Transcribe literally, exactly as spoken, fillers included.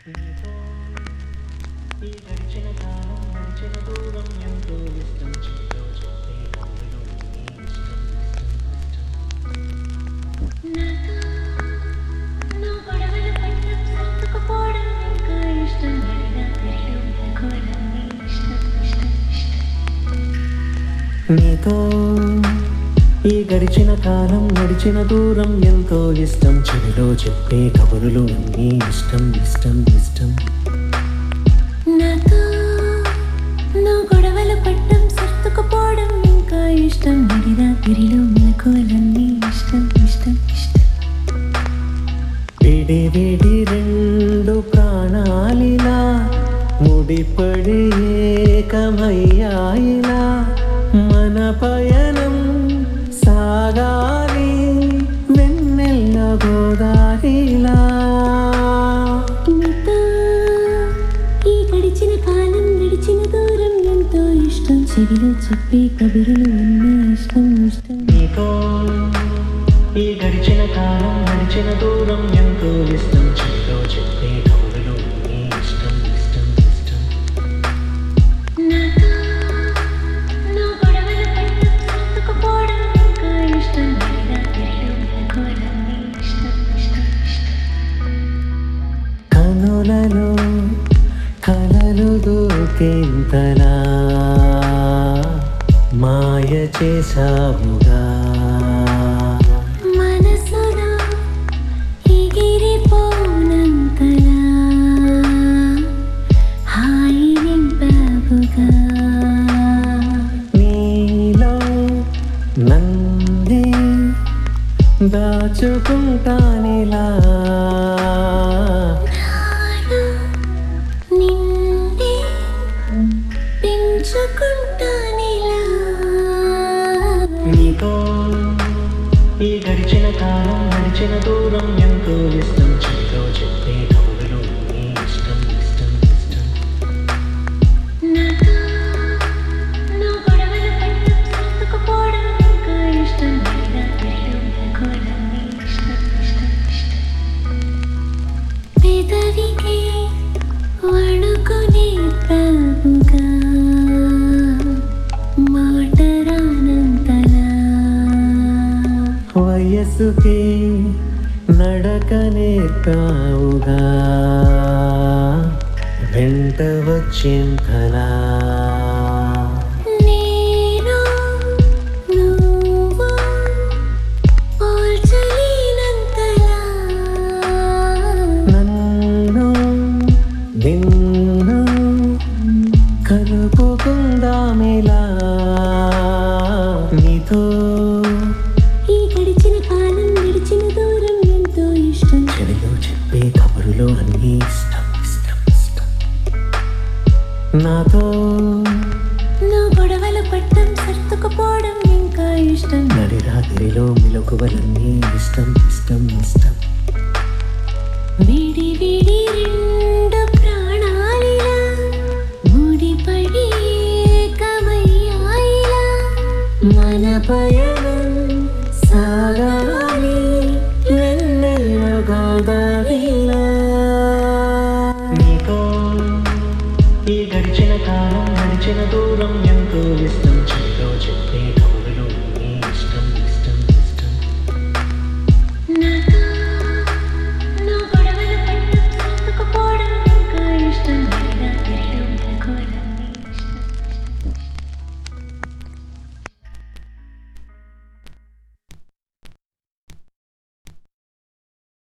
నీతో ఈ గడిచిన కాలం గడిచిన దూరం ఎంతో ఇష్టం చెప్తో చెప్పే కవులు నీ ఇష్టం ఇష్టం ఇష్టం నాతో నా గొడవల పట్ల సర్దుకుపోవడం ఇంకా ఇష్టం లేదా తెలుసుకోవడం నీ ఇష్టం ఇష్టం ఇష్టం నీతో ఈ గడిచిన కాలం గడిచిన దూరం ఎంతో ఇష్టం చెవిలో చెప్పే కబురులు అన్నీ ఇష్టం ఇష్టం ఇష్టం నాతో నా గొడవల పట్టం సర్దుకుపోవడం ఇంకా ఇష్టం నడిరా తిరిలో మెలకువలన్నీ ఇష్టం ఇష్టం ఇష్టం విడి విడి రెండు ప్రాణాలిలా ముడిపడి ఏకమయ్యాయిలా మన పయనం సాగాలి వెన్నెల్ల గోదారిలా నీతో ఈ గడిచిన కాలం గడిచిన దూరం ఎంతో ఇష్టం చెవిలో చెప్పే కబురులు అన్నీ ఇష్టం ఇష్టం నీతో ఈ గడిచిన కాలం గడిచిన దూరం ఎంతో ఇష్టం చెవిలో చెప్పే కబురులు అన్నీ ఇష్టం ఇష్టం ఇష్టం నాతో నా గొడవల పట్ల సర్దుకుపోవడం ఇంకా ఇష్టం లేదా తిరిలో మెలకువలన్నీ ఇష్టం ఇష్టం ఇష్టం కనులలో కలలు దూకేంతలా మాయ చేసావుగా మనసులో ఎగిరిపోనంతలా హాయి నింపావుగా నీలో నంది దాచుకుంటానిలా నాలో నిండి పెంచుకుంటానిలా నీతో ఈ గడిచిన కాలం గడిచిన దూరం ఎంతో ఇష్టం చెవిలో చెప్పే కబురులు నీ ఇష్టం ఇష్టం ఇష్టం నాతో నా గొడవల పట్ల సర్దుకుపోవడం ఇంకా ఇష్టం లేదా తిరిలో మెలకువలన్నీ ఇష్టం ఇష్టం ఇష్టం పెదవికి వణుకునే ప్రభుగా మాట రానంతలా వయస్సుకి నడక నేర్పావుగా వెంట వచ్చేంతలా నేను నువ్వు పోల్చలేనంతలా నన్ను నిన్ను కలుపుకుందామిలా నీతో ఈ గడిచిన కాలం గడిచిన దూరం ఎంతో ఇష్టం చెవిలో చెప్పే కబురులో అన్నీ ఇష్టం ఇష్టం ఇష్టం నాతో నా గొడవల పట్టం సర్దుకుపోవడం ఇంకా ఇష్టం నడి రాత్రిలో మెలకువలన్నీ ఇష్టం ఇష్టం ఇష్టం విడి విడి రెండు ప్రాణాలిలా ముడిపడి ఏకమయ్యాయిలా మన పయనం సాగాలి వెన్నెల గోదారిలా నీతో ఈ గడిచిన కాలం గడిచిన దూరం